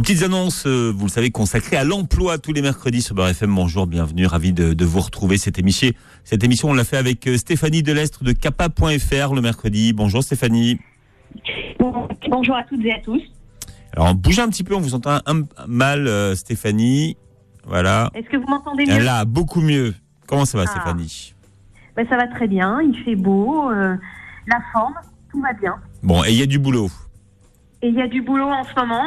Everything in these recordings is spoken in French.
petites annonces, vous le savez, consacrées à l'emploi tous les mercredis sur Beurre FM. Bonjour, bienvenue, ravi de vous retrouver cette émission. Cette émission, on l'a fait avec Stéphanie Delestre de Capa.fr le mercredi. Bonjour Stéphanie. Bonjour à toutes et à tous. Alors, bougez un petit peu, on vous entend mal, Stéphanie. Voilà. Est-ce que vous m'entendez mieux ? Là, beaucoup mieux. Comment ça va, Stéphanie ? Ça va très bien, il fait beau, la forme, tout va bien. Bon, et il y a du boulot ? Et il y a du boulot en ce moment,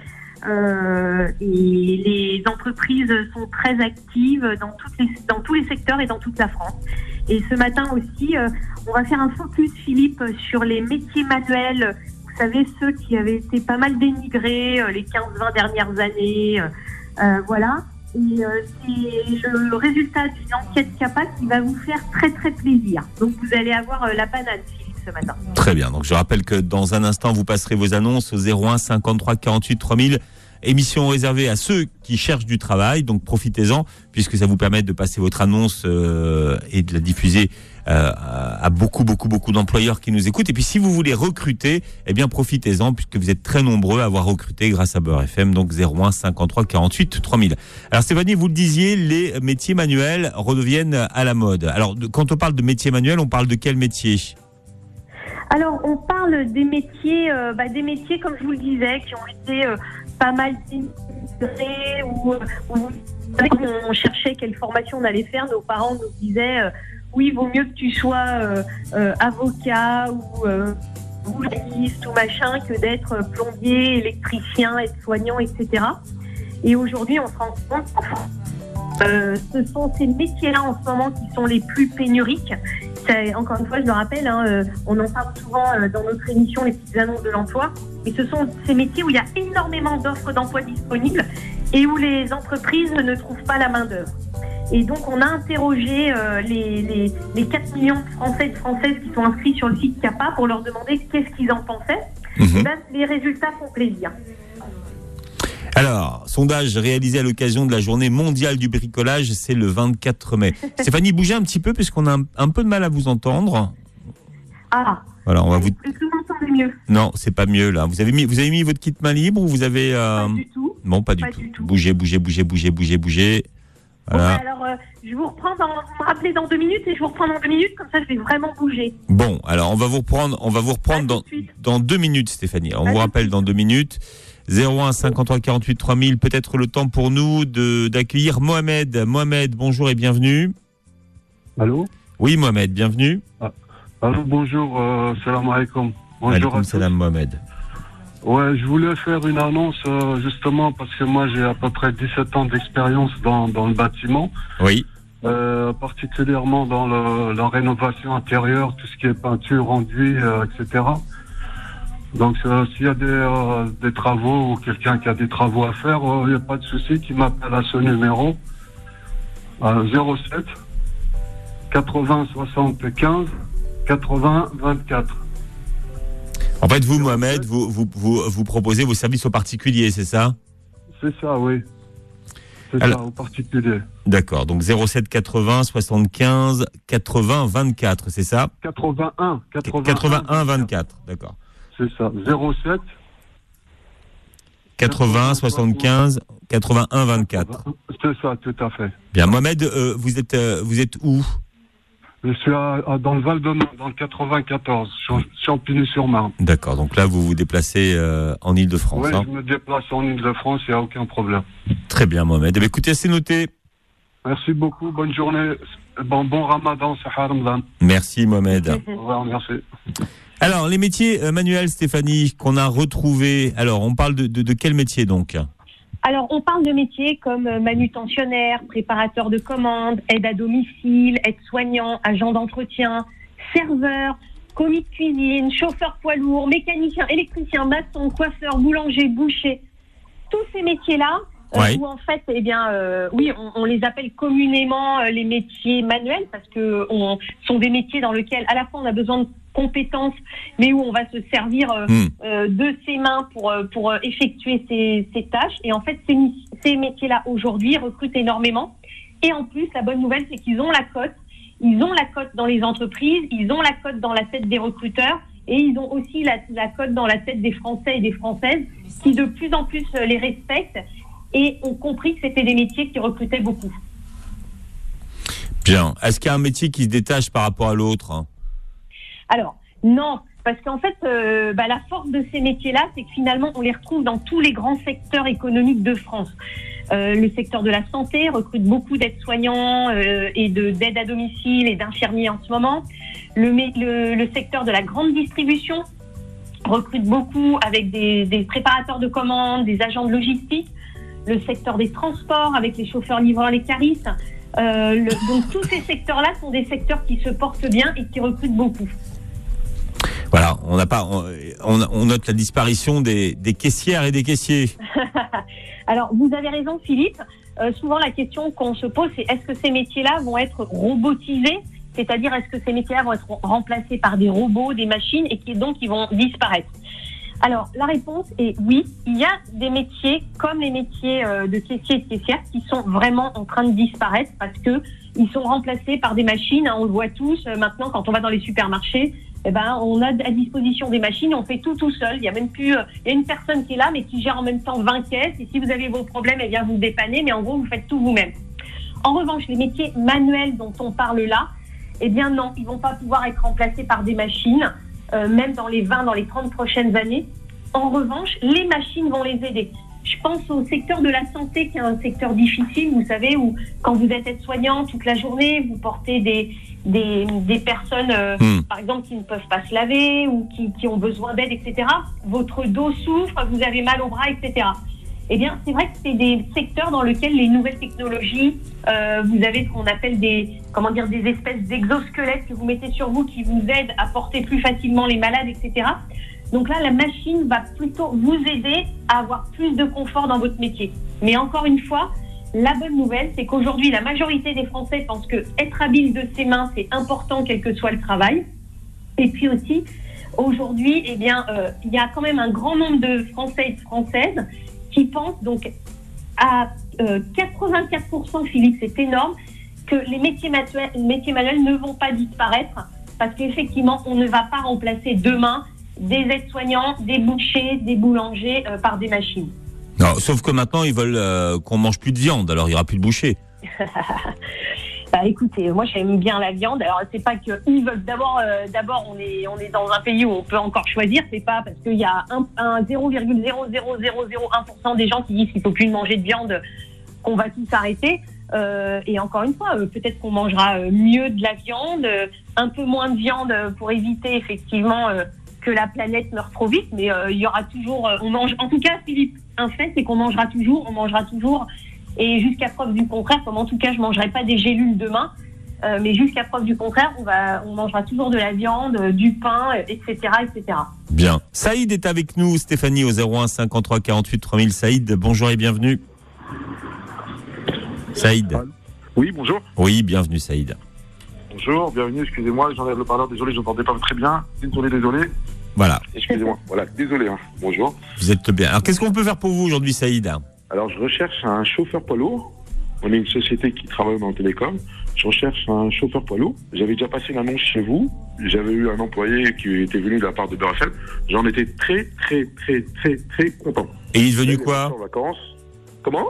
et les entreprises sont très actives dans tous les secteurs et dans toute la France. Et ce matin aussi, on va faire un focus, Philippe, sur les métiers manuels. Vous savez, ceux qui avaient été pas mal dénigrés les 15-20 dernières années. Voilà. Et c'est le résultat d'une enquête Capa qui va vous faire très très plaisir. Donc vous allez avoir la banane, Philippe, ce matin. Très bien. Donc je rappelle que dans un instant, vous passerez vos annonces au 01 53 48 3000. Émission réservée à ceux qui cherchent du travail, donc profitez-en, puisque ça vous permet de passer votre annonce et de la diffuser à beaucoup d'employeurs qui nous écoutent. Et puis si vous voulez recruter, eh bien profitez-en, puisque vous êtes très nombreux à avoir recruté grâce à Beurre FM, donc 01 53 48 3000. Alors Stéphanie, vous le disiez, les métiers manuels redeviennent à la mode. Alors quand on parle de métiers manuels, on parle de quel métier ? Alors on parle des métiers, comme je vous le disais, qui ont été pas mal dénigrés, où on cherchait quelle formation on allait faire. Nos parents nous disaient oui, il vaut mieux que tu sois avocat ou boulangiste ou machin que d'être plombier, électricien, aide-soignant, etc. Et aujourd'hui, on se rend compte ce sont ces métiers-là en ce moment qui sont les plus pénuriques. Encore une fois, je le rappelle, on en parle souvent dans notre émission, les petites annonces de l'emploi. Et ce sont ces métiers où il y a énormément d'offres d'emploi disponibles et où les entreprises ne trouvent pas la main-d'œuvre. Et donc, on a interrogé les 4 millions de Français et de Françaises qui sont inscrits sur le site Capa pour leur demander qu'est-ce qu'ils en pensaient. Et les résultats font plaisir. Alors, sondage réalisé à l'occasion de la journée mondiale du bricolage, c'est le 24 mai. Stéphanie, bougez un petit peu puisqu'on a un peu de mal à vous entendre. Ah. Voilà, on va vous. Est-ce que vous m'entendez mieux ? Non, c'est pas mieux là. Vous avez mis votre kit main libre ou vous avez Pas du tout. Non, pas du tout. Bougez. Voilà. Bon, alors, je vous reprends vous me rappelez dans 2 minutes et je vous reprends dans 2 minutes, comme ça je vais vraiment bouger. Bon, alors on va vous reprendre dans 2 minutes, Stéphanie. Alors, on vous rappelle dans 2 minutes. 01 53 48 3000, peut-être le temps pour nous d'accueillir Mohamed. Mohamed, bonjour et bienvenue. Allô ? Oui, Mohamed, bienvenue. Allô, bonjour, salam alaikum. Bonjour à tous. Salam, Mohamed. Ouais, je voulais faire une annonce justement parce que moi j'ai à peu près 17 ans d'expérience dans le bâtiment. Oui. Particulièrement dans la rénovation intérieure, tout ce qui est peinture, enduit, etc. Donc s'il y a des travaux ou quelqu'un qui a des travaux à faire, il n'y a pas de souci, qui m'appelle à ce numéro 07 80 75 80 24. En fait, vous, Mohamed, vous proposez vos services aux particuliers, c'est ça ? C'est ça, oui. Ça, aux particuliers. D'accord, donc 07 80 75 80 24, c'est ça ? 81 24, d'accord. C'est ça, 07 80 75 81 24. C'est ça, tout à fait. Bien, Mohamed, vous êtes où ? Je suis dans le Val-de-Marne, dans le 94, Champigny-sur-Marne. D'accord, donc là, vous vous déplacez en Ile-de-France. Oui, je me déplace en Ile-de-France, il n'y a aucun problème. Très bien, Mohamed. Écoutez, c'est noté. Merci beaucoup, bonne journée. Bon Ramadan, Sahar Ramadan. Merci, Mohamed. Au revoir, merci. Alors, les métiers manuels, Stéphanie, qu'on a retrouvés. Alors, on parle de quel métier, donc ? Alors, on parle de métiers comme manutentionnaire, préparateur de commandes, aide à domicile, aide-soignant, agent d'entretien, serveur, commis de cuisine, chauffeur poids lourd, mécanicien, électricien, maçon, coiffeur, boulanger, boucher. Tous ces métiers-là, où en fait, on les appelle communément les métiers manuels parce que sont des métiers dans lesquels à la fois on a besoin de compétences, mais où on va se servir de ses mains pour effectuer ces tâches. Et en fait, ces métiers-là, aujourd'hui, recrutent énormément. Et en plus, la bonne nouvelle, c'est qu'ils ont la cote. Ils ont la cote dans les entreprises, ils ont la cote dans la tête des recruteurs. Et ils ont aussi la cote dans la tête des Français et des Françaises qui de plus en plus les respectent et ont compris que c'était des métiers qui recrutaient beaucoup. Bien. Est-ce qu'il y a un métier qui se détache par rapport à l'autre ? Alors, non, parce qu'en fait, la force de ces métiers-là, c'est que finalement, on les retrouve dans tous les grands secteurs économiques de France. Le secteur de la santé recrute beaucoup d'aides-soignants et d'aide à domicile et d'infirmiers en ce moment. Le secteur de la grande distribution recrute beaucoup avec des préparateurs de commandes, des agents de logistique. Le secteur des transports avec les chauffeurs livreurs, les caristes. Donc tous ces secteurs-là sont des secteurs qui se portent bien et qui recrutent beaucoup. Voilà, on note la disparition des caissières et des caissiers. Alors, vous avez raison, Philippe. Souvent, la question qu'on se pose, c'est est-ce que ces métiers-là vont être robotisés ? C'est-à-dire, est-ce que ces métiers-là vont être remplacés par des robots, des machines, et donc ils vont disparaître ? Alors, la réponse est oui. Il y a des métiers, comme les métiers de caissiers et de caissières, qui sont vraiment en train de disparaître parce que ils sont remplacés par des machines. On le voit tous. Maintenant, quand on va dans les supermarchés, on a à disposition des machines, on fait tout seul. Il y a même plus, il y a une personne qui est là, mais qui gère en même temps 20 caisses. Et si vous avez vos problèmes, elle vient vous dépanner. Mais en gros, vous faites tout vous-même. En revanche, les métiers manuels dont on parle là, non, ils vont pas pouvoir être remplacés par des machines, même dans les 20, dans les 30 prochaines années. En revanche, les machines vont les aider. Je pense au secteur de la santé, qui est un secteur difficile, vous savez, où quand vous êtes aide-soignant toute la journée, vous portez des personnes, par exemple, qui ne peuvent pas se laver ou qui ont besoin d'aide, etc. Votre dos souffre, vous avez mal au bras, etc. Eh bien, c'est vrai que c'est des secteurs dans lesquels les nouvelles technologies, vous avez ce qu'on appelle des espèces d'exosquelettes que vous mettez sur vous qui vous aident à porter plus facilement les malades, etc. Donc là, la machine va plutôt vous aider à avoir plus de confort dans votre métier. Mais encore une fois, la bonne nouvelle, c'est qu'aujourd'hui, la majorité des Français pensent que être habile de ses mains, c'est important, quel que soit le travail. Et puis aussi, aujourd'hui, il y a quand même un grand nombre de Français et de Françaises qui pensent donc à 84%, Philippe, c'est énorme, que les métiers manuels ne vont pas disparaître parce qu'effectivement, on ne va pas remplacer demain des aides-soignants, des bouchers, des boulangers par des machines. Non, sauf que maintenant, ils veulent qu'on mange plus de viande, alors il n'y aura plus de boucher. Écoutez, moi j'aime bien la viande. Alors c'est pas qu'ils veulent. D'abord, on est dans un pays où on peut encore choisir. C'est pas parce qu'il y a un 0,00001% des gens qui disent qu'il faut plus manger de viande qu'on va tous arrêter. Et encore une fois, peut-être qu'on mangera mieux de la viande, un peu moins de viande pour éviter effectivement que la planète meure trop vite. Mais il y aura toujours. On mange. En tout cas, Philippe, un fait, c'est qu'on mangera toujours. Et jusqu'à preuve du contraire, comme en tout cas je ne mangerai pas des gélules demain, mais jusqu'à preuve du contraire, on mangera toujours de la viande, du pain, etc., etc. Bien. Saïd est avec nous, Stéphanie, au 01 53 48 3000. Saïd, bonjour et bienvenue. Saïd. Oui, bonjour. Oui, bienvenue Saïd. Bonjour, bienvenue, excusez-moi, j'enlève le parleur, désolé, je n'entendais pas très bien. Désolé. Voilà. Excusez-moi, voilà, désolé, bonjour. Vous êtes bien. Alors qu'est-ce qu'on peut faire pour vous aujourd'hui, Saïd ? Alors, je recherche un chauffeur poids lourd. On est une société qui travaille dans le télécom. Je recherche un chauffeur poids lourd. J'avais déjà passé une annonce chez vous. J'avais eu un employé qui était venu de la part de Beurre FM. J'en étais très content. Et il est devenu quoi ? Il est parti en vacances. Comment ?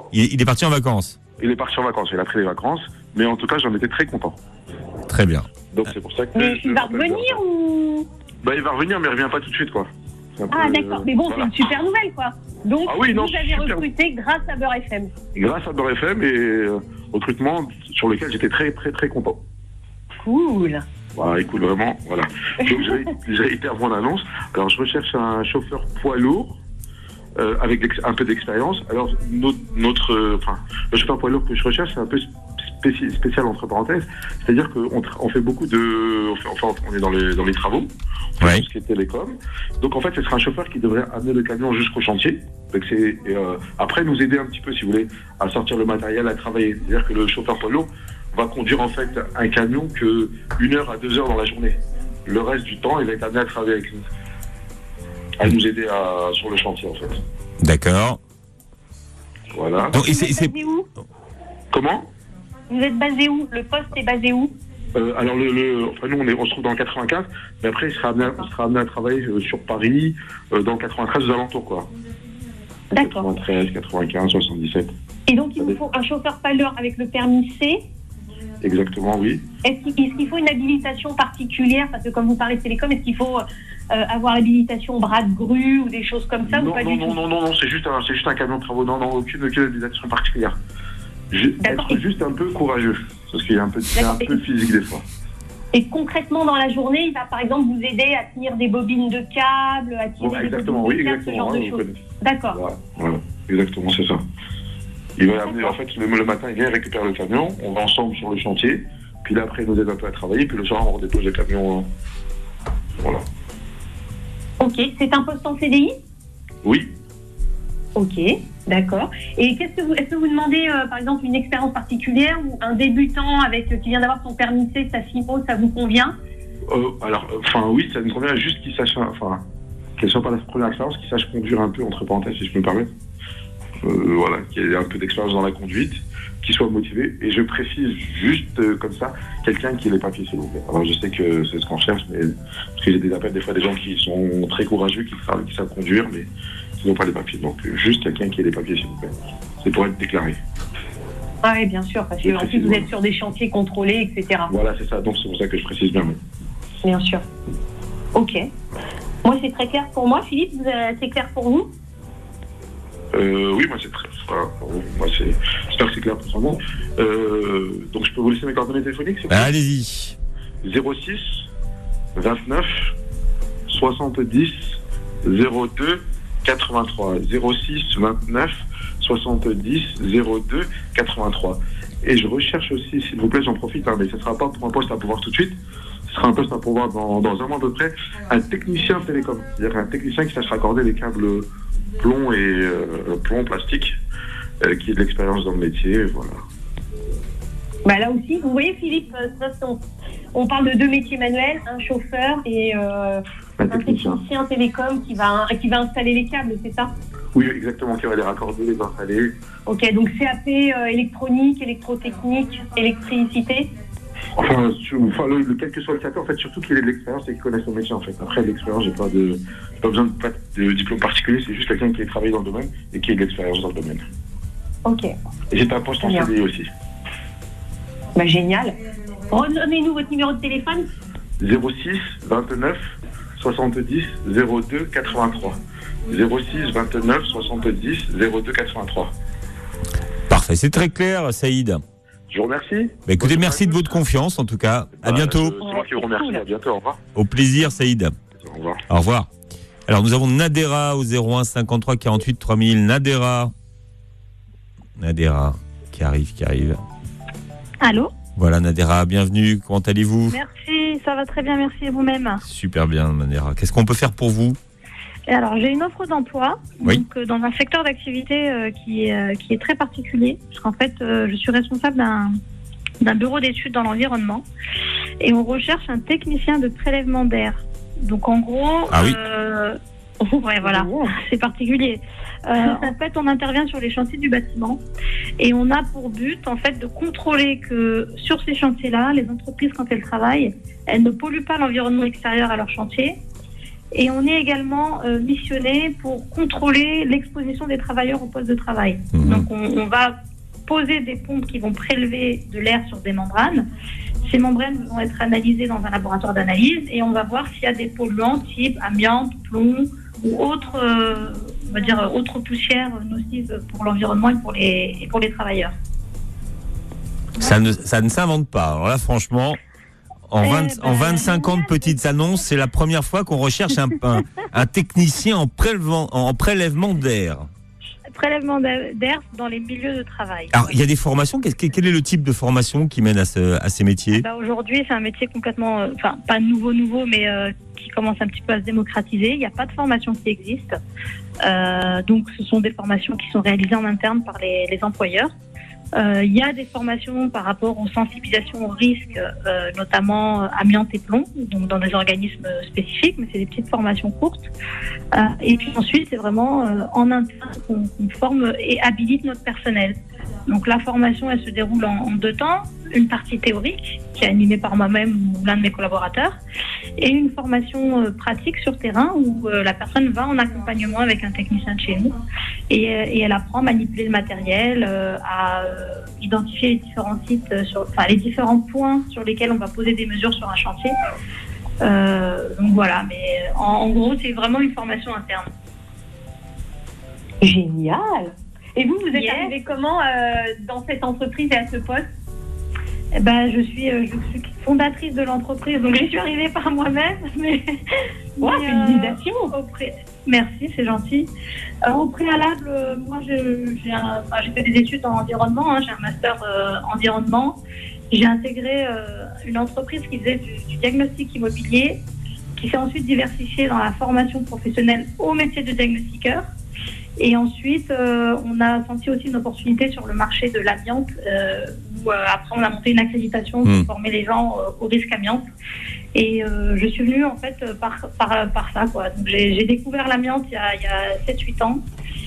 Il est parti en vacances. Il est parti en vacances. Il a pris les vacances. Mais en tout cas, j'en étais très content. Très bien. Donc, c'est pour ça que... Mais il va revenir ou... Il va revenir, mais il revient pas tout de suite, quoi. D'accord. Mais bon, voilà. C'est une super nouvelle, quoi. Donc, vous avez recruté grâce à Beurre FM. Grâce à Beurre FM et recrutement sur lequel j'étais très content. Cool. Voilà, écoute, vraiment, voilà. Donc, j'ai été avant l'annonce. Alors, je recherche un chauffeur poids lourd avec un peu d'expérience. Alors, le chauffeur poids lourd que je recherche, c'est un peu spécial entre parenthèses. C'est-à-dire qu'on fait beaucoup de... Enfin, on est dans les travaux. Ouais. Tout ce qui est télécom. Donc en fait, ce sera un chauffeur qui devrait amener le camion jusqu'au chantier. Donc après nous aider un petit peu, si vous voulez, à sortir le matériel, à travailler. C'est-à-dire que le chauffeur poids lourd va conduire en fait un camion que 1 heure à 2 heures dans la journée. Le reste du temps, il va être amené à travailler avec nous, à nous aider sur le chantier en fait. D'accord. Voilà. Donc, vous êtes basé où ? Comment ? Vous êtes basé où ? Le poste est basé où ? Alors, enfin, nous, on se trouve dans le 95, mais après, il sera amené à travailler sur Paris, dans le 93, aux alentours, quoi. D'accord. 93, 95, 77. Et donc, il vous faut un chauffeur paleur avec le permis C. Exactement, oui. Est-ce qu'il faut une habilitation particulière? Parce que comme vous parlez de télécom, est-ce qu'il faut avoir l'habilitation bras de grue ou des choses comme ça? Non, ou pas non, du non, tout non, non, c'est juste un camion de travaux. Non, aucune habilitation particulière. D'accord. Être juste un peu courageux, parce qu'il est un peu physique des fois. Et concrètement, dans la journée, il va par exemple vous aider à tenir des bobines de câbles, à tirer des bobines de câbles, ce genre de choses. D'accord. Voilà, exactement, c'est ça. Il va amener, en fait, le matin, il vient récupérer le camion, on va ensemble sur le chantier, puis là, après, il nous aide un peu à travailler, puis le soir, on redépose le camion. Voilà. Ok, c'est un poste en CDI? Oui. Ok, d'accord. Et est-ce que vous demandez, par exemple, une expérience particulière ou un débutant qui vient d'avoir son permis C, sa FIMO, ça vous convient? Oui, ça me convient, juste qu'il sache, qu'elle soit pas la première expérience, qu'il sache conduire un peu, entre parenthèses, si je peux me permettre. Voilà, qu'il ait un peu d'expérience dans la conduite, qu'il soit motivé. Et je précise juste comme ça, quelqu'un qui ait les papiers, s'il vous plaît. Alors je sais que c'est ce qu'on cherche, mais parce que j'ai des appels des fois des gens qui sont très courageux, qui savent conduire, mais qui n'ont pas les papiers. Donc juste quelqu'un qui ait les papiers, s'il vous plaît. C'est pour être déclaré. Ah oui, bien sûr, parce qu'en plus vous êtes sur des chantiers contrôlés, etc. Voilà, c'est ça. Donc c'est pour ça que je précise bien. Bien sûr. Ok. Moi, c'est très clair pour moi. Philippe, c'est clair pour vous? Oui, moi c'est très. J'espère que c'est clair pour tout le monde. Donc je peux vous laisser mes coordonnées téléphoniques, s'il vous plaît. Allez-y. 06 29 70 02 83. 06 29 70 02 83. Et je recherche aussi, s'il vous plaît, j'en profite, mais ce ne sera pas pour un poste à pouvoir tout de suite. Ce sera un poste à pouvoir dans un mois à peu près. Un technicien télécom. C'est-à-dire un technicien qui sache raccorder les câbles plomb et plomb plastique, qui ait de l'expérience dans le métier, voilà. Bah là aussi, vous voyez Philippe, on parle de deux métiers manuels, un chauffeur et un technicien télécom qui va installer les câbles, c'est ça? Oui, exactement, qui va les raccorder, les installer. Ok, donc CAP électronique, électrotechnique, électricité. Quel que soit le CAP, en fait, surtout qu'il ait de l'expérience et qu'il connaisse son métier, en fait. Après, l'expérience, j'ai pas besoin de diplôme particulier, c'est juste quelqu'un qui ait travaillé dans le domaine et qui ait de l'expérience dans le domaine. Ok. Et j'ai un poste en CDI aussi. Bah, génial. Redonnez-nous votre numéro de téléphone. 06 29 70 02 83. 06 29 70 02 83. Parfait, c'est très clair, Saïd. Je vous remercie. Bah, écoutez, merci de votre confiance, en tout cas. À bientôt. C'est moi qui vous remercie. À bientôt. Au revoir. Au plaisir, Saïd. Au revoir. Au revoir. Alors, nous avons Nadera au 01 53 48 3000. Nadera qui arrive. Allô? Voilà, Nadera, bienvenue. Comment allez-vous? Merci, ça va très bien, merci, et vous-même? Super bien, Nadera. Qu'est-ce qu'on peut faire pour vous? Alors, j'ai une offre d'emploi, oui. Donc, dans un secteur d'activité qui est très particulier, parce qu'en fait, je suis responsable d'un bureau d'études dans l'environnement, et on recherche un technicien de prélèvement d'air. Donc, en gros... Ah oui. Ouais, voilà, c'est particulier. En fait, on intervient sur les chantiers du bâtiment et on a pour but, en fait, de contrôler que sur ces chantiers-là, les entreprises, quand elles travaillent, elles ne polluent pas l'environnement extérieur à leur chantier. Et on est également missionné pour contrôler l'exposition des travailleurs au poste de travail. Mmh. Donc, on va poser des pompes qui vont prélever de l'air sur des membranes. Ces membranes vont être analysées dans un laboratoire d'analyse et on va voir s'il y a des polluants type amiante, plomb ou autres poussières nocives pour l'environnement et pour les travailleurs. Ça ne s'invente pas. Alors là, franchement, en 25 ans de petites annonces, c'est la première fois qu'on recherche un technicien en prélèvement d'air. Prélèvement d'air dans les milieux de travail. Alors, il y a des formations. Quel est le type de formation qui mène à ces métiers? Aujourd'hui, c'est un métier complètement, pas nouveau, mais qui commence un petit peu à se démocratiser. Il n'y a pas de formation qui existe. Donc, ce sont des formations qui sont réalisées en interne par les employeurs. Il y a des formations par rapport aux sensibilisations aux risques, notamment amiante et plomb, donc dans des organismes spécifiques, mais c'est des petites formations courtes. Et puis ensuite, c'est vraiment en interne qu'on forme et habilite notre personnel. Donc la formation, elle se déroule en 2 temps. Une partie théorique, qui est animée par moi-même ou l'un de mes collaborateurs, et une formation pratique sur terrain où la personne va en accompagnement avec un technicien de chez nous et elle apprend à manipuler le matériel, à identifier les différents sites, les différents points sur lesquels on va poser des mesures sur un chantier. Donc voilà, mais en gros, c'est vraiment une formation interne. Génial. Et vous êtes Yes. arrivé comment dans cette entreprise et à ce poste? Eh ben, je suis fondatrice de l'entreprise, donc j'y suis arrivée par moi-même. Félicitations. Merci, c'est gentil. Au préalable, moi, j'ai fait des études en environnement, j'ai un master environnement. J'ai intégré une entreprise qui faisait du diagnostic immobilier, qui s'est ensuite diversifiée dans la formation professionnelle au métier de diagnostiqueur. Et ensuite, on a senti aussi une opportunité sur le marché de l'amiante, où après on a monté une accréditation pour former les gens au risque amiante. Et je suis venue en fait par ça, quoi. Donc j'ai découvert l'amiante il y a 7-8 ans.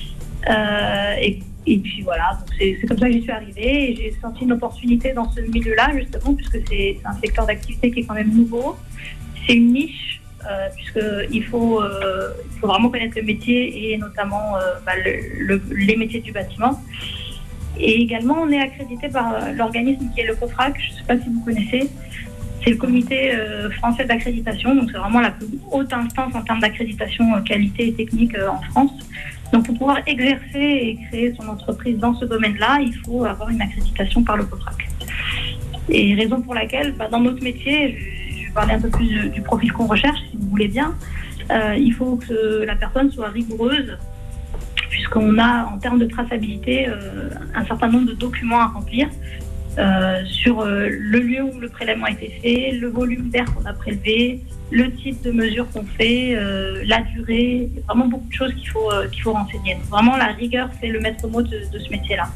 Et puis voilà, donc c'est comme ça que j'y suis arrivée. Et j'ai senti une opportunité dans ce milieu-là, justement, puisque c'est un secteur d'activité qui est quand même nouveau. C'est une niche. Puisqu'il faut vraiment connaître le métier et notamment les métiers du bâtiment. Et également, on est accrédité par l'organisme qui est le COFRAC, je ne sais pas si vous connaissez. C'est le comité français d'accréditation, donc c'est vraiment la plus haute instance en termes d'accréditation qualité et technique en France. Donc pour pouvoir exercer et créer son entreprise dans ce domaine-là, il faut avoir une accréditation par le COFRAC. Et raison pour laquelle, dans notre métier, parler un peu plus du profil qu'on recherche, si vous voulez bien. Il faut que la personne soit rigoureuse, puisqu'on a, en termes de traçabilité, un certain nombre de documents à remplir sur le lieu où le prélèvement a été fait, le volume d'air qu'on a prélevé, le type de mesure qu'on fait, la durée. Il y a vraiment beaucoup de choses qu'il faut renseigner. Donc, vraiment, la rigueur, c'est le maître mot de ce métier-là.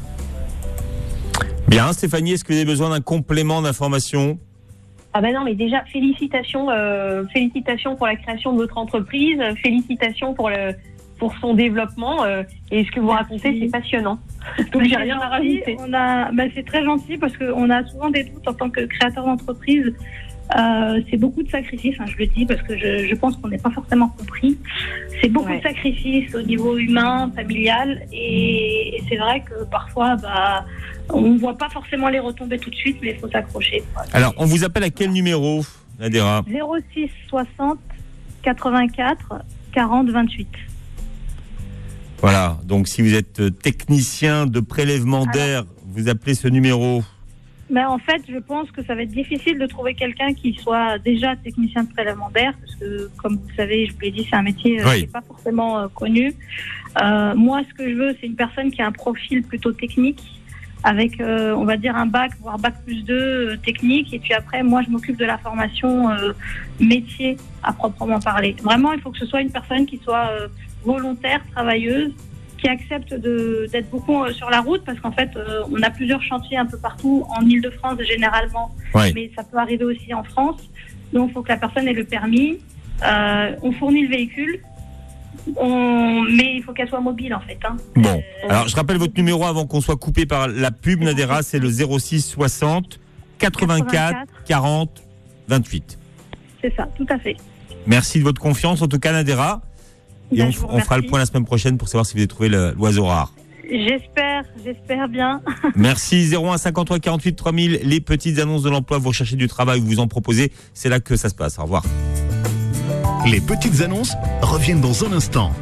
Bien, Stéphanie, est-ce que vous avez besoin d'un complément d'information ? Ah ben non, mais déjà, félicitations pour la création de votre entreprise, félicitations pour son développement, et ce que vous racontez, c'est passionnant. Donc j'ai rien à rajouter. C'est très gentil parce qu'on a souvent des doutes en tant que créateur d'entreprise. C'est beaucoup de sacrifices, je le dis parce que je pense qu'on n'est pas forcément compris. C'est beaucoup de sacrifices au niveau humain, familial, et c'est vrai que parfois, on ne voit pas forcément les retombées tout de suite, mais il faut s'accrocher. Alors, on vous appelle à quel numéro, Nadera ? 06 60 84 40 28. Voilà, donc si vous êtes technicien de prélèvement d'air, vous appelez ce numéro. Mais en fait, je pense que ça va être difficile de trouver quelqu'un qui soit déjà technicien de prélèvement d'air, parce que, comme vous le savez, je vous l'ai dit, c'est un métier qui n'est pas forcément connu. Moi, ce que je veux, c'est une personne qui a un profil plutôt technique, avec, on va dire, un bac, voire bac plus 2 technique. Et puis après, moi, je m'occupe de la formation métier à proprement parler. Vraiment, il faut que ce soit une personne qui soit volontaire, travailleuse, qui accepte d'être beaucoup sur la route, parce qu'en fait, on a plusieurs chantiers un peu partout, en Ile-de-France généralement, mais ça peut arriver aussi en France. Donc, il faut que la personne ait le permis. On fournit le véhicule, mais il faut qu'elle soit mobile, en fait. Bon, alors je rappelle votre numéro avant qu'on soit coupé par la pub, Nadera, c'est le 06 60 84 40 28. C'est ça, tout à fait. Merci de votre confiance, en tout cas, Nadera. Et on fera le point la semaine prochaine pour savoir si vous avez trouvé l'oiseau rare. J'espère bien. Merci. 01 53 48 3000. Les petites annonces de l'emploi. Vous recherchez du travail, vous en proposez. C'est là que ça se passe. Au revoir. Les petites annonces reviennent dans un instant.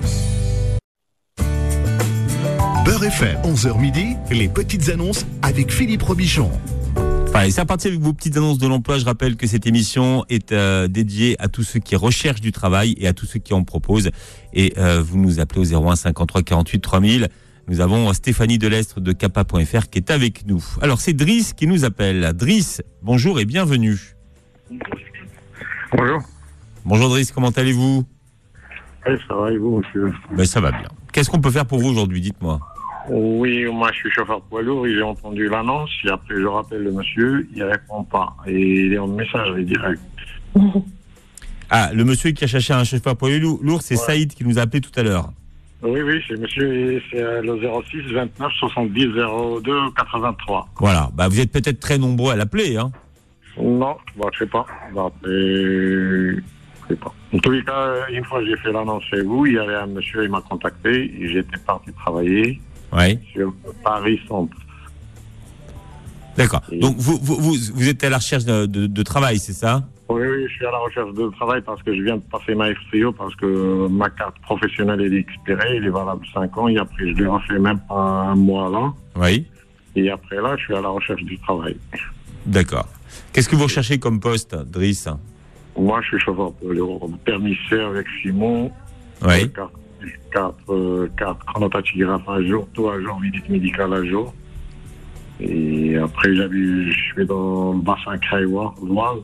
Beurre FM, 11h midi. Les petites annonces avec Philippe Robichon. Allez, c'est parti avec vos petites annonces de l'emploi. Je rappelle que cette émission est dédiée à tous ceux qui recherchent du travail et à tous ceux qui en proposent. Et vous nous appelez au 01 53 48 3000. Nous avons Stéphanie Delestre de Kappa.fr qui est avec nous. Alors, c'est Driss qui nous appelle. Driss, bonjour et bienvenue. Bonjour. Bonjour Driss, comment allez-vous ? Ça va et vous, monsieur ? Ça va bien. Qu'est-ce qu'on peut faire pour vous aujourd'hui ? Dites-moi. Oui, moi je suis chauffeur poids lourd et j'ai entendu l'annonce et après je rappelle le monsieur, il répond pas et il est en messagerie direct. Ah, le monsieur qui a cherché un chauffeur poids lourd, c'est Saïd qui nous a appelé tout à l'heure. Oui, c'est monsieur, c'est le 06 29 70 02 83. Voilà. Bah, vous êtes peut-être très nombreux à l'appeler, hein. Non, je sais pas. Je sais pas. En tous les cas, une fois j'ai fait l'annonce chez vous, il y avait un monsieur, il m'a contacté, et j'étais parti travailler sur Paris Centre. D'accord. Donc vous êtes à la recherche de travail, c'est ça? Oui, je suis à la recherche de travail parce que je viens de passer ma FCO parce que ma carte professionnelle est expirée, il est valable 5 ans, et après je l'ai refait même pas un mois là. Oui. Et après là, je suis à la recherche du travail. D'accord. Qu'est-ce que vous recherchez comme poste, Driss? Moi, je suis chauffeur poids permis C avec Simon. Oui. Carte chronotachygraphe à jour, tout à jour, visite médicale à jour. Et après, je suis dans le bassin Crayois, l'Oise.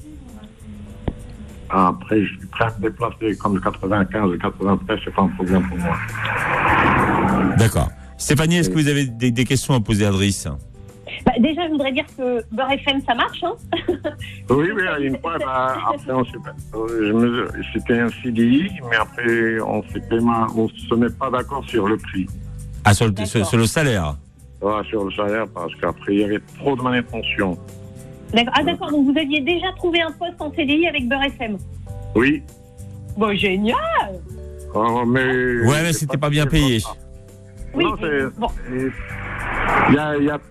Après, je suis prêt à me déplacer comme 95 et 93, c'est pas un problème pour moi. D'accord. Stéphanie, est-ce que vous avez des questions à poser à Driss? Déjà, je voudrais dire que Beurre FM, ça marche, hein. Oui, une fois, après, c'était un CDI, mais après, on se met pas d'accord sur le prix. Ah, sur le salaire? Ouais, sur le salaire, parce qu'apré, il y avait trop de manutention. D'accord. Ah, d'accord, donc vous aviez déjà trouvé un poste en CDI avec Beurre FM? Oui. Bon, génial. Mais c'était pas bien payé. Oui, non, bon. Il y a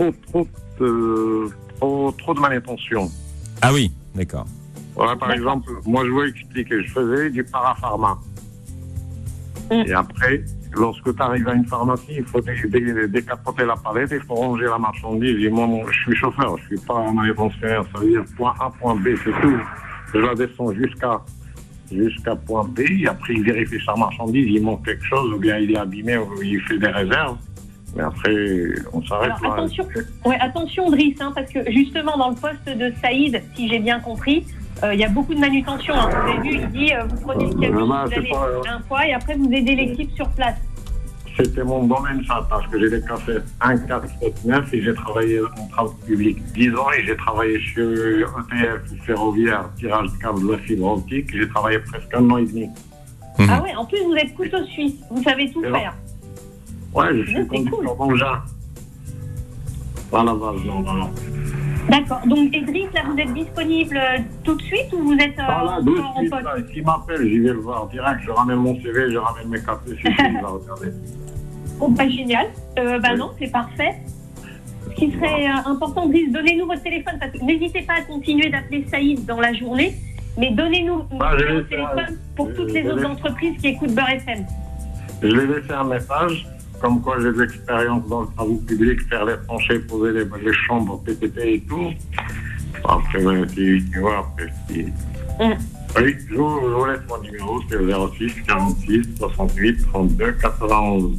trop de manutention. Ah oui, d'accord. Ouais, par exemple, moi je veux expliquer, je faisais du parapharma. Et après, lorsque tu arrives à une pharmacie, il faut décapoter la palette, il faut ranger la marchandise. Et moi, je suis chauffeur, je suis pas un manutentionnaire, ça veut dire point A, point B, c'est tout. Je la descends jusqu'à point B, et après il vérifie sa marchandise, il manque quelque chose, ou bien il est abîmé, ou il fait des réserves. Mais après, on s'arrête là. Attention, Driss, hein, parce que justement, dans le poste de Saïd, si j'ai bien compris, il y a beaucoup de manutention. Hein. Vous avez vu, il dit, vous prenez le camion, vous allez un fois, et après, vous aidez l'équipe sur place. C'était mon domaine, ça, parce que j'ai des cassettes 1, 4, 7, 9, et j'ai travaillé en travaux publics 10 ans, et j'ai travaillé chez ETF, ferroviaire, tirage de câble de la fibre optique, j'ai travaillé presque 1 an et demi. Ah ouais, en plus, vous êtes couteau suisse, vous savez tout faire. Ouais, je suis conducteur d'engin. Pas la base, non. D'accord. Donc, Driss, là, vous êtes disponible tout de suite ou vous êtes en poste? S'il m'appelle, j'y vais le voir direct. Je ramène mon CV, je ramène mes cartes. Il va regarder. Oh, génial. Non, c'est parfait. Ce qui serait important, Driss, donnez-nous votre téléphone parce que n'hésitez pas à continuer d'appeler Saïd dans la journée, mais donnez-nous votre téléphone pour toutes les autres entreprises qui écoutent Beurre FM. Je vais laisser un message. Comme quoi j'ai de l'expérience dans le travaux public, faire les planchers, poser les chambres, PTP et tout. Après, tu vois, après, Oui, je vous laisse mon numéro, c'est le 06 46 68 32 91.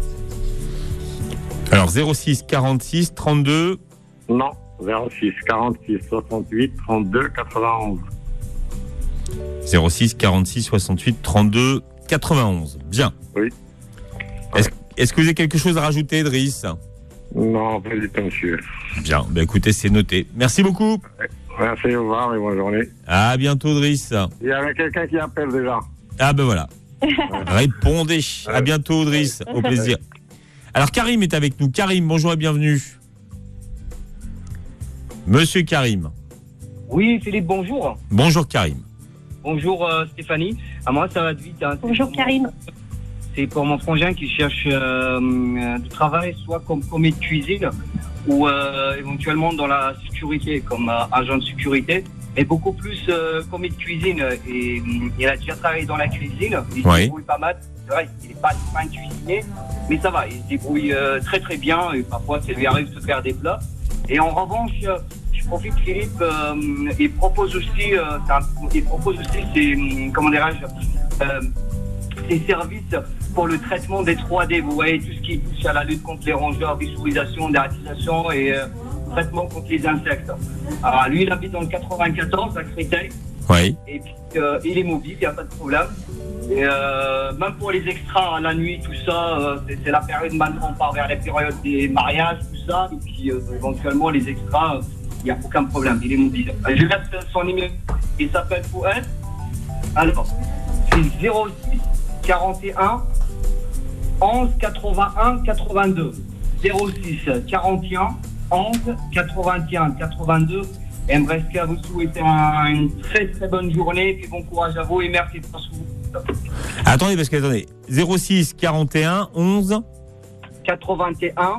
Alors, 06 46 32... Non, 06 46 68 32 91. 06 46 68 32 91. Bien. Oui. Est-ce que vous avez quelque chose à rajouter, Driss? Non, pas du tout, monsieur. Bien, écoutez, c'est noté. Merci beaucoup. Merci, au revoir et bonne journée. À bientôt, Driss. Il y avait quelqu'un qui appelle déjà. Ah voilà. Répondez. À bientôt, Driss. Au plaisir. Alors, Karim est avec nous. Karim, bonjour et bienvenue. Monsieur Karim. Oui, Philippe, bonjour. Bonjour, Karim. Bonjour, Stéphanie. Moi, ça va vite. Hein. Bonjour, Karim. C'est pour mon frangin qui cherche du travail, soit comme commis de cuisine ou éventuellement dans la sécurité, comme agent de sécurité, mais beaucoup plus commis de cuisine. Et il a déjà travaillé dans la cuisine, il se débrouille pas mal. C'est vrai, il n'est pas un cuisinier, mais ça va, il se débrouille très très bien et parfois ça lui arrive de faire des plats. Et en revanche, je profite, Philippe, il propose aussi ses services pour le traitement des 3D. Vous voyez, tout ce qui touche à la lutte contre les rongeurs, visualisation, dératisation et traitement contre les insectes. Alors, lui, il habite dans le 94 à Créteil. Oui. Et puis, il est mobile, il n'y a pas de problème. Et même pour les extras, la nuit, tout ça, c'est la période maintenant, on part vers les périodes des mariages, tout ça. Et puis, éventuellement, les extras, il n'y a aucun problème, il est mobile. Je laisse son numéro, il s'appelle Fouad. Alors, c'est 06 41 11 81 82. 06 41 11 81 82. Et il me reste qu'à vous souhaiter une très très bonne journée. Puis bon courage à vous et merci pour ce que vous faites. Attendez, parce que 06 41 11 81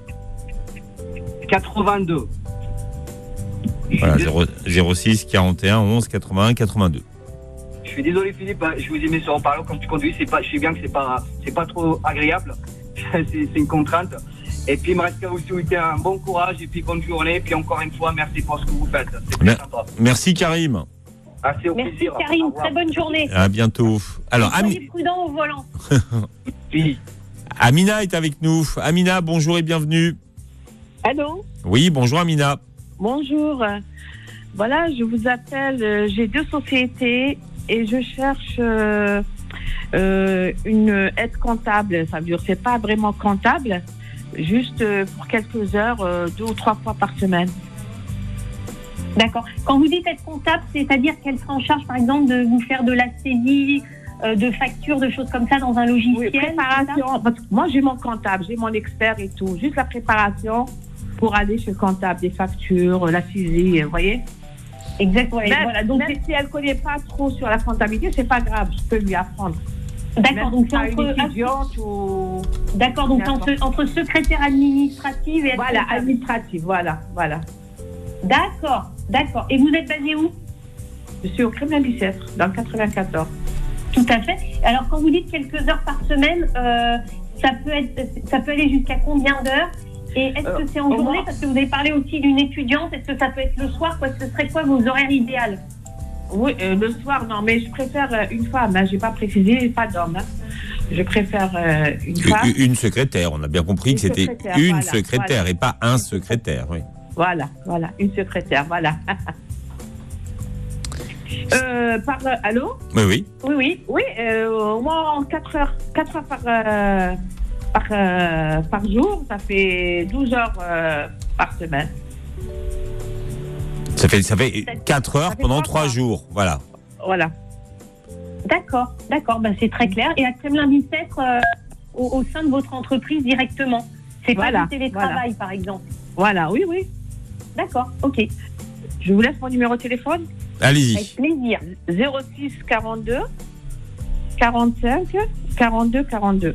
82. Voilà, 06 41 11 81 82. Je suis désolé Philippe, je vous ai mis sur en parlant quand tu conduis, je sais bien que c'est pas trop agréable, c'est une contrainte. Et puis il me reste qu'à vous souhaiter un bon courage et puis bonne journée. Puis encore une fois, merci pour ce que vous faites. C'est très sympa. Merci Karim. Merci, au Merci plaisir. Karim, très bonne journée. À bientôt. Alors, Soyez prudent au volant. Oui. Amina est avec nous. Amina, bonjour et bienvenue. Allô ? Oui, bonjour Amina. Bonjour. Voilà, je vous appelle. J'ai 2 sociétés et je cherche une aide comptable. Ça veut dire c'est pas vraiment comptable, juste pour quelques heures, 2 ou 3 fois par semaine. D'accord. Quand vous dites être comptable, c'est-à-dire qu'elle sera en charge, par exemple, de vous faire de la saisie, de factures, de choses comme ça dans un logiciel. Oui, préparation. Parce que moi, j'ai mon comptable, j'ai mon expert et tout. Juste la préparation pour aller chez le comptable, des factures, la saisie, vous voyez ? Exactement. Voilà, donc même si elle ne connaît pas trop sur la comptabilité, c'est pas grave, je peux lui apprendre. D'accord, donc c'est entre étudiante ou... D'accord, donc entre secrétaire administrative et voilà, administrative, voilà. D'accord. Et vous êtes basé où? Je suis au Kremlin-Bicêtre, dans le 94. Tout à fait. Alors, quand vous dites quelques heures par semaine, ça peut aller jusqu'à combien d'heures? Et est-ce que c'est en journée? Parce que vous avez parlé aussi d'une étudiante. Est-ce que ça peut être le soir? Ce serait quoi vos horaires idéaux? Oui, le soir, non, mais je préfère une femme. Je n'ai pas précisé, pas d'homme. Je préfère une femme. Une secrétaire. On a bien compris que c'était une secrétaire et pas un secrétaire. Oui. Voilà, une secrétaire, voilà. Allô? Oui. Oui, au moins 4 heures par jour, ça fait 12 heures par semaine. Ça fait 4 heures pendant 3 jours, voilà. D'accord, c'est très clair. Et à Kremlin-Bicêtre, au sein de votre entreprise directement, c'est pas du télétravail, par exemple? Voilà, oui. D'accord, ok. Je vous laisse mon numéro de téléphone. Allez-y. Avec plaisir. 06 42 45 42 42.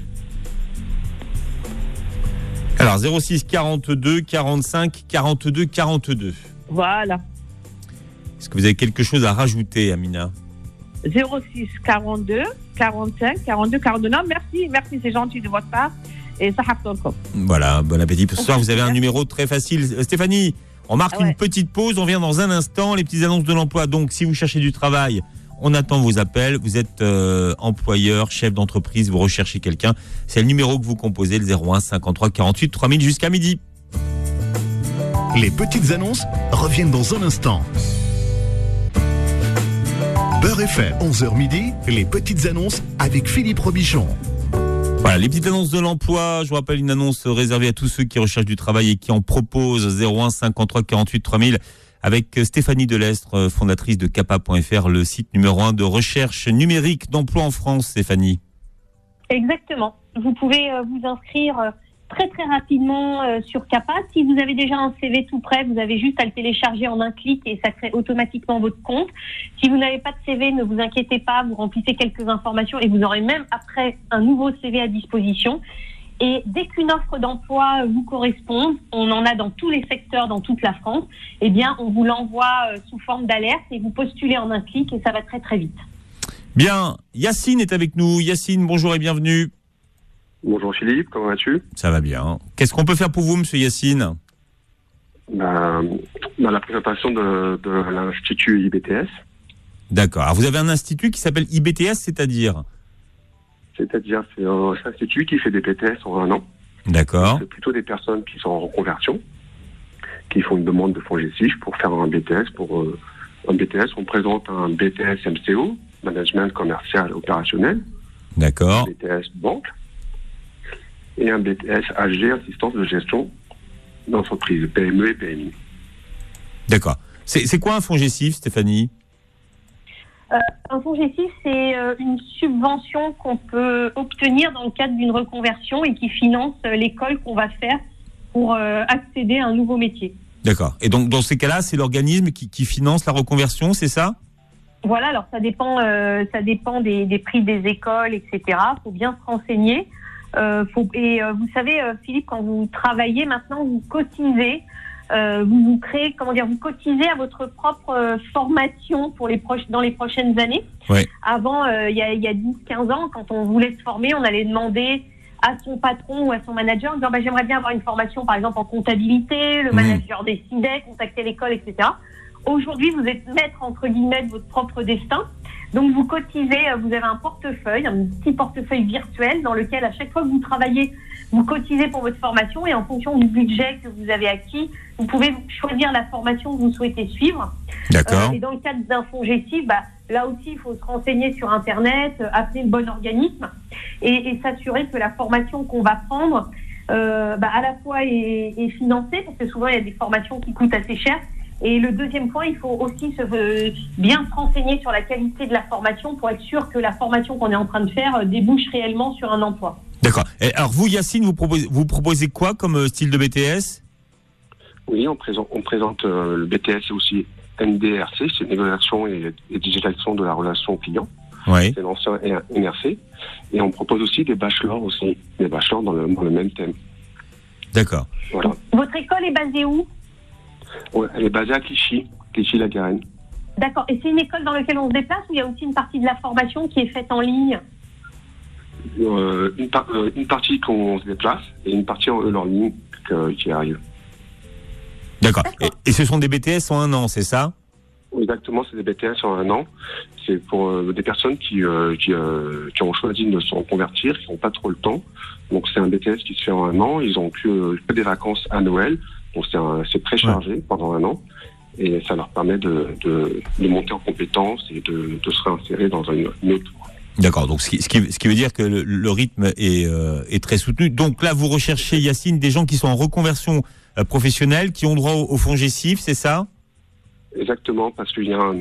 Alors 06 42 45 42 42. Voilà. Est-ce que vous avez quelque chose à rajouter, Amina? 06 42 45 42 42. Non, merci, c'est gentil de votre part. Et ça rapporte encore. Voilà, bon appétit. Ce soir, vous avez un numéro très facile. Stéphanie, on marque une petite pause. On vient dans un instant. Les petites annonces de l'emploi. Donc, si vous cherchez du travail, on attend vos appels. Vous êtes employeur, chef d'entreprise, vous recherchez quelqu'un. C'est le numéro que vous composez, le 01 53 48 3000 jusqu'à midi. Les petites annonces reviennent dans un instant. Beurre FM, 11h midi, les petites annonces avec Philippe Robichon. Voilà, les petites annonces de l'emploi. Je vous rappelle une annonce réservée à tous ceux qui recherchent du travail et qui en proposent. 01 53 48 3000 avec Stéphanie Delestre, fondatrice de Capa.fr, le site numéro 1 de recherche numérique d'emploi en France. Stéphanie. Exactement. Vous pouvez vous inscrire très très rapidement sur Capa. Si vous avez déjà un CV tout prêt, vous avez juste à le télécharger en un clic et ça crée automatiquement votre compte. Si vous n'avez pas de CV, ne vous inquiétez pas, vous remplissez quelques informations et vous aurez même après un nouveau CV à disposition. Et dès qu'une offre d'emploi vous correspond, on en a dans tous les secteurs, dans toute la France, eh bien on vous l'envoie sous forme d'alerte et vous postulez en un clic et ça va très très vite. Bien, Yacine est avec nous. Yacine, bonjour et bienvenue. Bonjour Philippe, comment vas-tu? Ça va bien. Qu'est-ce qu'on peut faire pour vous, monsieur Yacine? La présentation de l'Institut IBTS. D'accord. Alors, vous avez un institut qui s'appelle IBTS, c'est-à-dire? C'est-à-dire, c'est un institut qui fait des BTS en 1 an. D'accord. C'est plutôt des personnes qui sont en reconversion, qui font une demande de fonds gestif pour faire un BTS. Pour un BTS, on présente un BTS MCO, Management Commercial Opérationnel. D'accord. Un BTS Banque. Et un BTS AG, Assistance de gestion d'entreprise, PME et PMI. D'accord. C'est quoi un fonds gestif, Stéphanie? Un FONGECIF, c'est une subvention qu'on peut obtenir dans le cadre d'une reconversion et qui finance l'école qu'on va faire pour accéder à un nouveau métier. D'accord. Et donc, dans ces cas-là, c'est l'organisme qui finance la reconversion, c'est ça ? Voilà, alors ça dépend des prix des écoles, etc. Il faut bien se renseigner. Vous savez, Philippe, quand vous travaillez maintenant, vous cotisez. Vous créez, vous cotisez à votre propre formation dans les prochaines années. Ouais. Avant, il y a 10-15 ans, quand on voulait se former, on allait demander à son patron ou à son manager en disant j'aimerais bien avoir une formation, par exemple, en comptabilité, le manager décidait, contacter l'école, etc. Aujourd'hui, vous êtes maître, entre guillemets, de votre propre destin. Donc, vous cotisez, vous avez un portefeuille, un petit portefeuille virtuel dans lequel, à chaque fois que vous travaillez, vous cotisez pour votre formation et en fonction du budget que vous avez acquis, vous pouvez choisir la formation que vous souhaitez suivre. D'accord. Et dans le cadre d'un FONGECIF, là aussi, il faut se renseigner sur Internet, appeler le bon organisme et s'assurer que la formation qu'on va prendre, à la fois est financée, parce que souvent, il y a des formations qui coûtent assez cher. Et le deuxième point, il faut aussi bien se renseigner sur la qualité de la formation pour être sûr que la formation qu'on est en train de faire débouche réellement sur un emploi. D'accord. Et alors vous, Yacine, vous proposez quoi comme style de BTS ? Oui, on présente le BTS et aussi NDRC, c'est négociation et digitalisation de la relation client. Oui. C'est l'ancien NRC. Et on propose aussi des bachelors dans le même thème. D'accord. Voilà. Votre école est basée où ? Ouais, elle est basée à Clichy-la-Garenne. D'accord. Et c'est une école dans laquelle on se déplace ou il y a aussi une partie de la formation qui est faite en ligne ? Une partie qu'on se déplace et une partie en ligne qui arrive. D'accord. Et ce sont des BTS en 1 an, c'est ça ? Exactement, c'est des BTS en 1 an. C'est pour des personnes qui ont choisi de se reconvertir, qui n'ont pas trop le temps. Donc c'est un BTS qui se fait en 1 an. Ils ont que des vacances à Noël. Donc c'est très chargé pendant 1 an. Et ça leur permet de monter en compétences et de se réinsérer dans une autre. D'accord, donc ce qui veut dire que le rythme est très soutenu. Donc là, vous recherchez, Yacine, des gens qui sont en reconversion professionnelle, qui ont droit au FONGECIF, c'est ça ? Exactement, parce qu'il y a un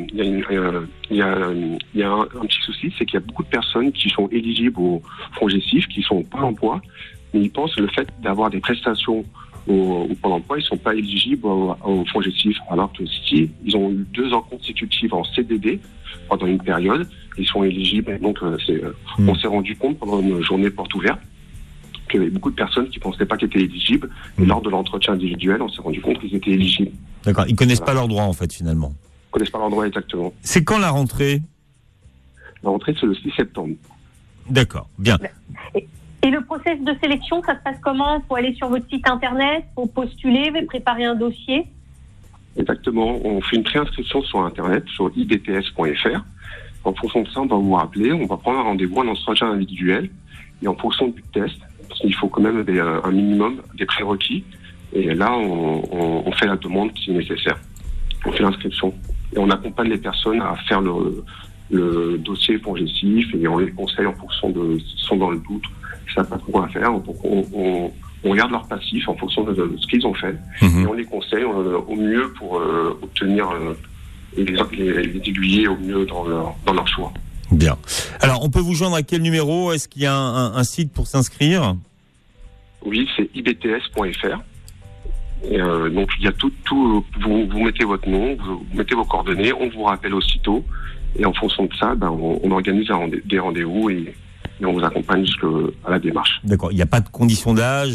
petit souci, c'est qu'il y a beaucoup de personnes qui sont éligibles au FONGECIF, qui sont pas emploi, mais ils pensent le fait d'avoir des prestations au Pôle emploi, ils ne sont pas éligibles au FONGECIF, alors que si ils ont eu 2 ans consécutifs en CDD pendant une période, ils sont éligibles. Donc on s'est rendu compte pendant une journée porte ouverte qu'il y avait beaucoup de personnes qui ne pensaient pas qu'ils étaient éligibles. Et lors de l'entretien individuel, on s'est rendu compte qu'ils étaient éligibles. D'accord, ils ne connaissent pas leurs droits en fait finalement. Ils ne connaissent pas leurs droits exactement. C'est quand la rentrée ? La rentrée, c'est le 6 septembre. D'accord, bien. Et le process de sélection, ça se passe comment ? Il faut aller sur votre site internet, il faut postuler, préparer un dossier ? Exactement. On fait une préinscription sur internet, sur ibts.fr. En fonction de ça, on va vous rappeler, on va prendre un rendez-vous, un entretien individuel. Et en fonction du test, parce qu'il faut quand même un minimum des prérequis. Et là, on fait la demande si nécessaire. On fait l'inscription. Et on accompagne les personnes à faire le dossier FONGECIF et on les conseille en fonction de s'ils sont dans le doute, ils ne savent pas trop quoi faire. Donc on regarde leur passif en fonction de ce qu'ils ont fait et on les conseille au mieux pour obtenir et les aiguiller au mieux dans leur choix. Bien. Alors, on peut vous joindre à quel numéro ? Est-ce qu'il y a un site pour s'inscrire ? Oui, c'est ibts.fr. Et donc, il y a tout vous mettez votre nom, vous mettez vos coordonnées, on vous rappelle aussitôt. Et en fonction de ça, on organise des rendez-vous et on vous accompagne jusqu'à la démarche. D'accord. Il n'y a pas de condition d'âge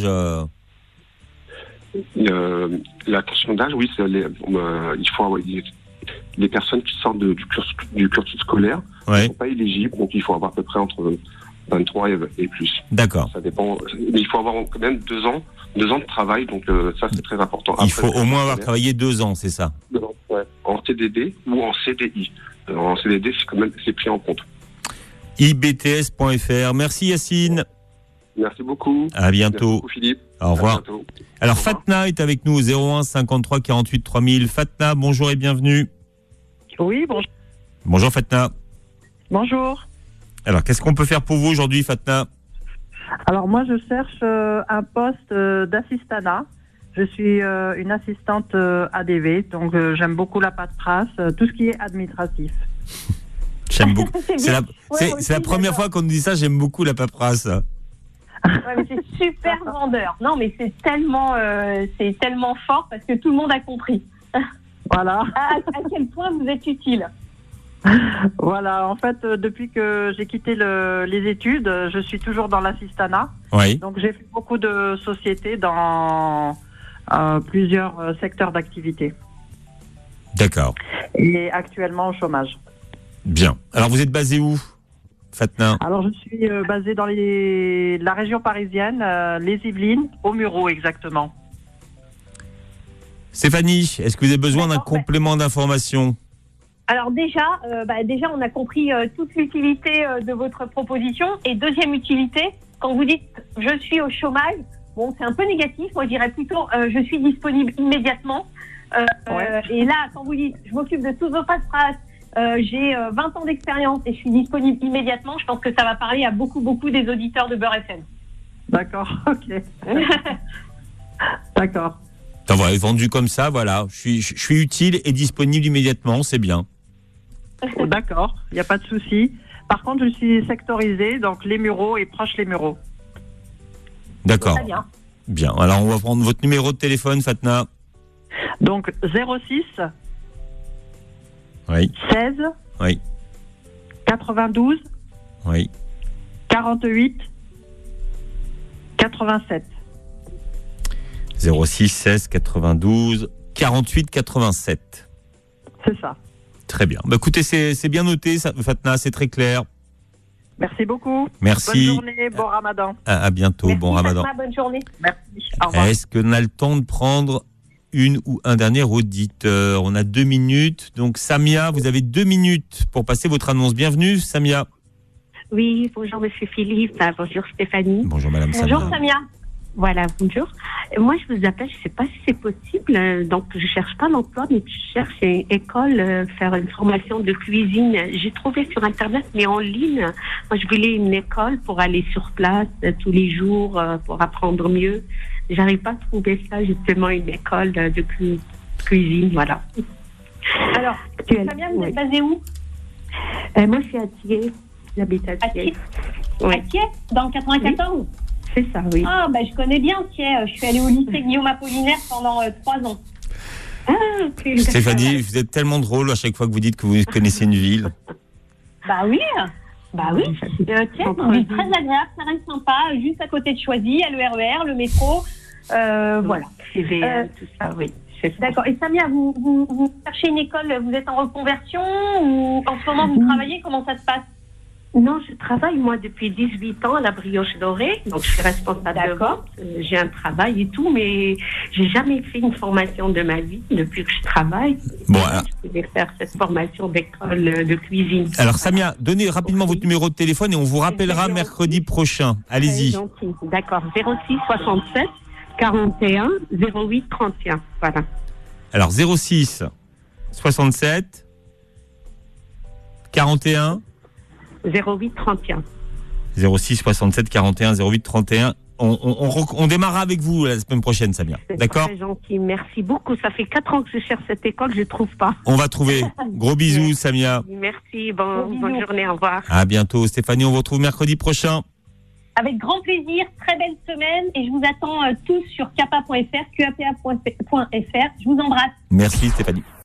La condition d'âge, oui, il faut avoir les personnes qui sortent du cursus scolaire ne sont pas éligibles, donc il faut avoir à peu près entre 23 et plus. D'accord. Ça dépend, mais il faut avoir quand même 2 ans de travail, donc ça c'est très important. Après, il faut au moins avoir travaillé 2 ans, c'est ça ? Ouais, en CDD ou en CDI. En CDD, c'est pris en compte. ibts.fr. Merci Yacine. Merci beaucoup. À bientôt. Merci beaucoup, Philippe. Au revoir. Alors Fatna est avec nous au 01 53 48 3000. Fatna, bonjour et bienvenue. Oui, bonjour. Bonjour Fatna. Bonjour. Alors, qu'est-ce qu'on peut faire pour vous aujourd'hui, Fatna ? Alors, moi, je cherche un poste d'assistanat. Je suis une assistante ADV, donc j'aime beaucoup la paperasse, tout ce qui est administratif. J'aime beaucoup. C'est la première fois qu'on nous dit ça, j'aime beaucoup la paperasse. Ouais, mais c'est super vendeur. Non, mais c'est tellement fort parce que tout le monde a compris. Voilà. À quel point vous êtes utile. Voilà, en fait, depuis que j'ai quitté les études, je suis toujours dans l'assistanat. Oui. Donc, j'ai fait beaucoup de sociétés dans plusieurs secteurs d'activité. D'accord. Et actuellement au chômage. Bien. Alors, vous êtes basé où, Fatna? Alors, je suis basée dans la région parisienne, les Yvelines, au Mureau exactement. Stéphanie, est-ce que vous avez besoin d'un complément d'information? Alors déjà, on a compris toute l'utilité de votre proposition. Et deuxième utilité, quand vous dites « je suis au chômage », bon, c'est un peu négatif. Moi, je dirais plutôt « je suis disponible immédiatement ». Et là, quand vous dites « je m'occupe de toutes vos paperasses, j'ai 20 ans d'expérience et je suis disponible immédiatement », je pense que ça va parler à beaucoup des auditeurs de Beurre FM. D'accord, ok. D'accord. Voilà, vendu comme ça, voilà. Je suis utile et disponible immédiatement, c'est bien. D'accord, il n'y a pas de souci. Par contre, je suis sectorisée, donc les Mureaux et proche les Mureaux. D'accord. Très bien. Bien, alors on va prendre votre numéro de téléphone, Fatna. Donc 06 Oui. 16 Oui. 92 Oui. 48 87. 06 16 92 48 87. C'est ça. Très bien. Bah, écoutez, c'est bien noté, Fatna, c'est très clair. Merci beaucoup. Merci. Bonne journée, bon ramadan. À bientôt, Merci, bon ramadan. Fatma, bonne journée. Merci. Au revoir. Est-ce qu'on a le temps de prendre une ou un dernier auditeur? On a 2 minutes. Donc, Samia, vous avez 2 minutes pour passer votre annonce. Bienvenue, Samia. Oui, bonjour Monsieur Philippe, bonjour Stéphanie. Bonjour Madame Samia. Bonjour Samia. Voilà, bonjour. Moi, je vous appelle, je ne sais pas si c'est possible, donc je ne cherche pas d'emploi, mais je cherche une école, faire une formation de cuisine. J'ai trouvé sur Internet, mais en ligne. Moi, je voulais une école pour aller sur place tous les jours, pour apprendre mieux. J'arrive pas à trouver ça, justement, une école de cuisine, voilà. Alors, Samia, vous êtes basée où? Moi, je suis à Thiers. J'habite à Thiers. À Thiers, dans le 94? C'est ça, oui. Ah, je connais bien Thiers. Je suis allée au lycée Guillaume Apollinaire pendant 3 ans. Ah, ok. Stéphanie, vous êtes tellement drôle à chaque fois que vous dites que vous connaissez une ville. Bah oui. Thiers, c'est une ville très agréable, ça reste sympa, juste à côté de Choisy, il y a le RER, le métro. Voilà. CVL, tout ça, oui. D'accord. Et Samia, vous cherchez une école, vous êtes en reconversion ou en ce moment vous travaillez? Comment ça se passe? Non, je travaille, moi, depuis 18 ans à la Brioche Dorée. Donc, je suis responsable de vente. J'ai un travail et tout, mais j'ai jamais fait une formation de ma vie depuis que je travaille. Bon, alors... Je voulais faire cette formation d'école de cuisine. Alors, Samia, donnez rapidement votre numéro de téléphone et on vous rappellera mercredi prochain. Allez-y. D'accord. 06 67 41 08 31. Voilà. Alors, 06 67 41 08 31. 06 67 41 08 31. On démarrera avec vous la semaine prochaine, Samia. D'accord? C'est très gentil. Merci beaucoup. Ça fait 4 ans que je cherche cette école, je ne trouve pas. On va trouver. Gros bisous, Samia. Merci. Bonne journée. Au revoir. À bientôt, Stéphanie. On vous retrouve mercredi prochain. Avec grand plaisir. Très belle semaine. Et je vous attends tous sur capa.fr, qapa.fr. Je vous embrasse. Merci, Stéphanie.